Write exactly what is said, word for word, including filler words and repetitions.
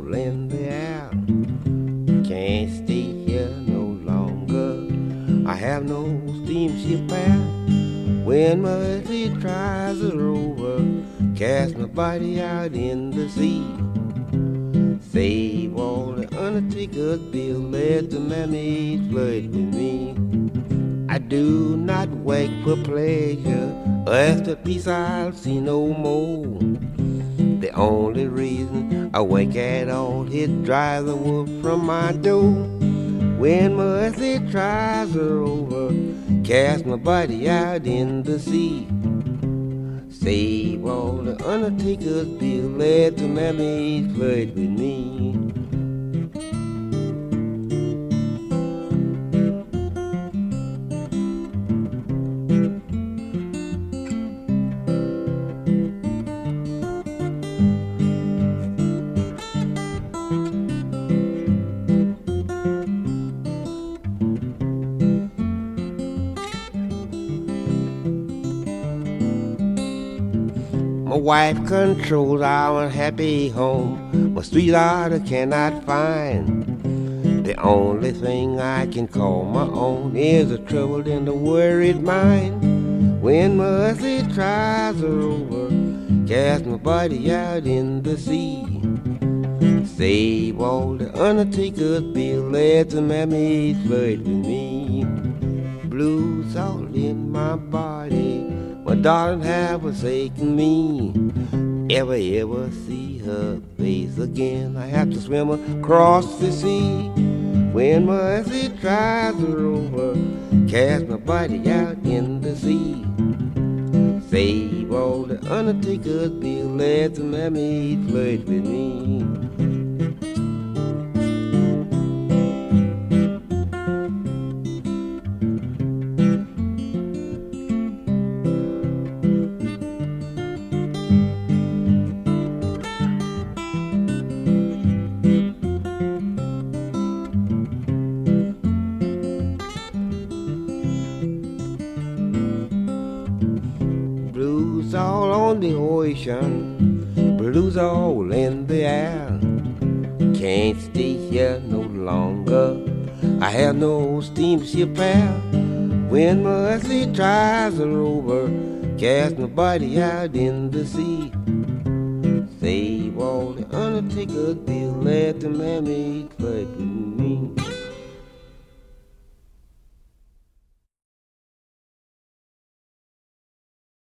all in the air. Can't stay here no longer. I have no steamship path. When mercy tries a rover, cast my body out in the sea. Save all the undertaker's bill, let the mermaids flirt with me. I do not wake for pleasure, or after peace I'll see no more. The only reason I wake at all is drive the wolf from my door. When mercy tries her over, cast my body out in the sea. Save all the undertaker's bill, let the mermaids flirt with me. My wife controls our unhappy home. My sweetheart I cannot find. The only thing I can call my own is a troubled and a worried mind. When mercy tries her over, cast my body out in the sea. Save all the undertaker's bill, let the mermaids flirt with me. Blues all in my body, my darling have forsaken me. Ever, ever see her face again, I have to swim across the sea. When mercy tries her over, cast my body out in the sea. Save all the undertaker's bill, let the mermaid flirt with me. Blues all on the ocean, blues all in the air. Can't stay here no longer, I have no steamship fare. When mercy tries her over, cast my body out in the sea. Save all the undertaker's bill, let the mermaid flirt with me.